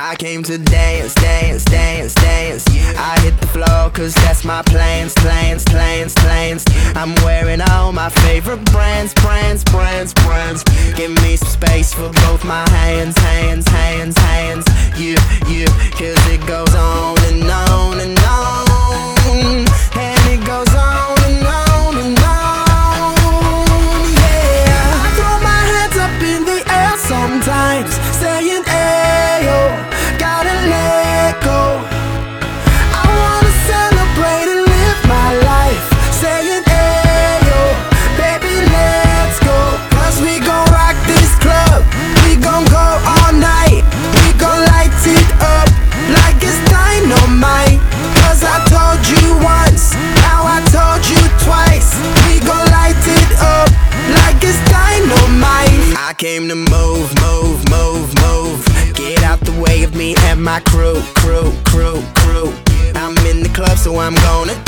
I came to dance, dance, dance, dance. I hit the floor cause that's my plans, plans, plans, plans. I'm wearing all my favorite brands, brands, brands, brands. Give me some space for both my hands, hands, hands, hands. You, cause it goes on and on and on. And it goes on and on and on. Yeah, I throw my hands up in the air sometimes, saying ayo, gotta let go. I wanna celebrate and live my life, saying ayo, baby let's go. Cause we gon' rock this club, we gon' go all night. We gon' light it up like it's dynamite. Cause I told you once, now I told you twice. We gon' light it up like it's dynamite. I came to move, move, move, move. Get out the way of me and my crew, crew, crew, crew. I'm in the club so I'm gonna